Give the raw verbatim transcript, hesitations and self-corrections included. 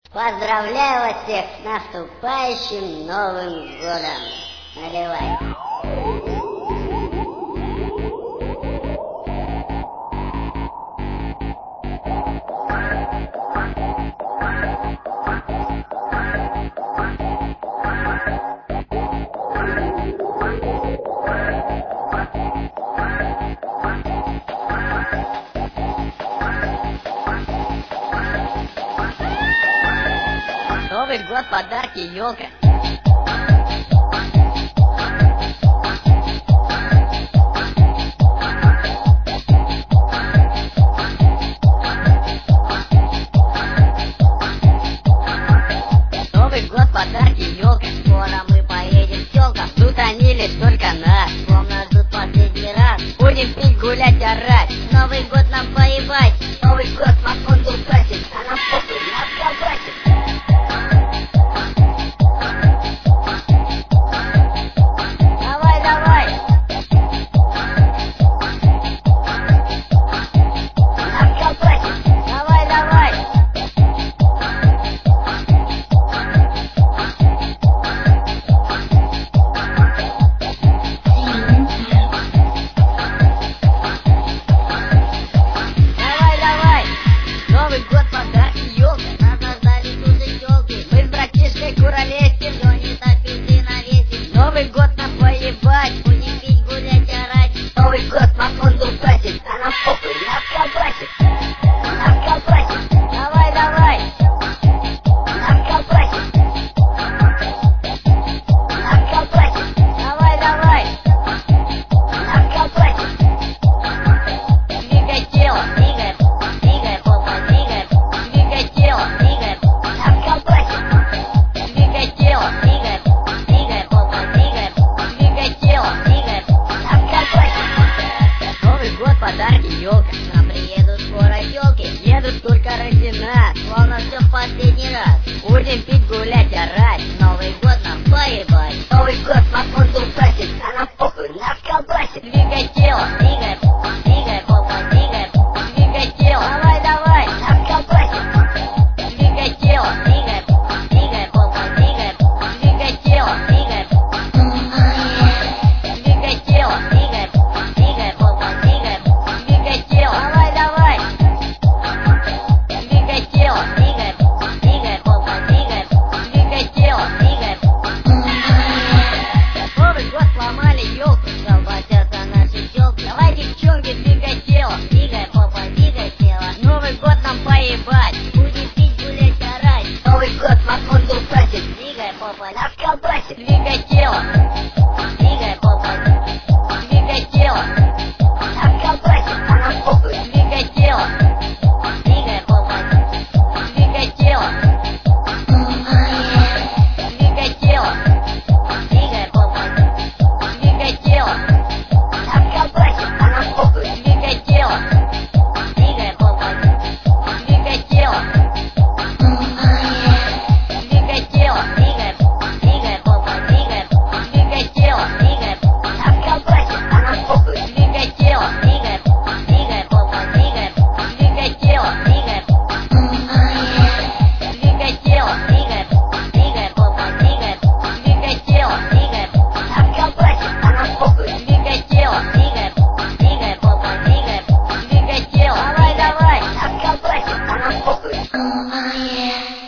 Поздравляю вас всех с наступающим Новым годом. Наливай. Новый год, подарки, елка. Новый год, подарки, елка. Скоро мы поедем в тёлка. Тут они лишь только нас. Словно ждут последний раз. Будем пить, гулять, орать. Новый год нам поебать. Новый год покончил просит. А нам похуй, нас колбасит. Новый год нам поебать, будем пить, гулять, орать. Новый год покончил просит, а нам похуй, нас колбасит. Нас колбасит, давай, давай. Нас колбасит. Нас колбасит, давай, давай. Нас колбасит. Двигай тело, двигай, двигай, попа, двигай. Двигай тело, двигай, нас колбасит. Двигай тело, двигай. Подарки, елка. Нам приедут скоро елки. Едут только ради нас, словно все в последний раз. Будем пить, гулять, орать. Новый год нам поебать. Новый год покончил просит, а нам похуй, нас колбасит. Двигай тело, двигай, двигай, попа, двигай. Двигай тело, давай, давай, нас колбасит. Двигай тело, двигай, двигай, попа, двигай. Двигай тело, двигай. Двигай тело, двигай, двигай, попа, двигай. Давай, давай. Двигай тело, двигай, двигай, попа, двигай. Двигай тело, двигай. Новый год сломали елку, колбасятся наши телки. Давай, девчонки, двигай тело, двигай, попа, двигай тело. Новый год нам поебать, будем пить, гулять, орать. Новый год покончил просит, двигай, попа, нас колбасит. Двигай тело, двигай, попа, двигай тело. Нас колбасит, а нам похуй. Двигай тело, двигай, попа, двигай тело. Двигай тело, двигай, попа, двигай тело. Нас колбасит, а нам похуй. Двигай тело, двигай, попа, двигай тело. Двигай тело, двигай, двигай, попа, двигай. Двигай тело, двигай. Нас колбасит, а нам похуй. Двигай тело, двигай. Двигай, попа, двигай. Двигай тело, двигай. Двигай тело, двигай. Двигай, попа, двигай. Двигай тело, двигай. Нас колбасит, а нам похуй. Двигай тело, двигай. Двигай, попа, двигай. Двигай тело, давай, давай. Нас колбасит, а нам похуй.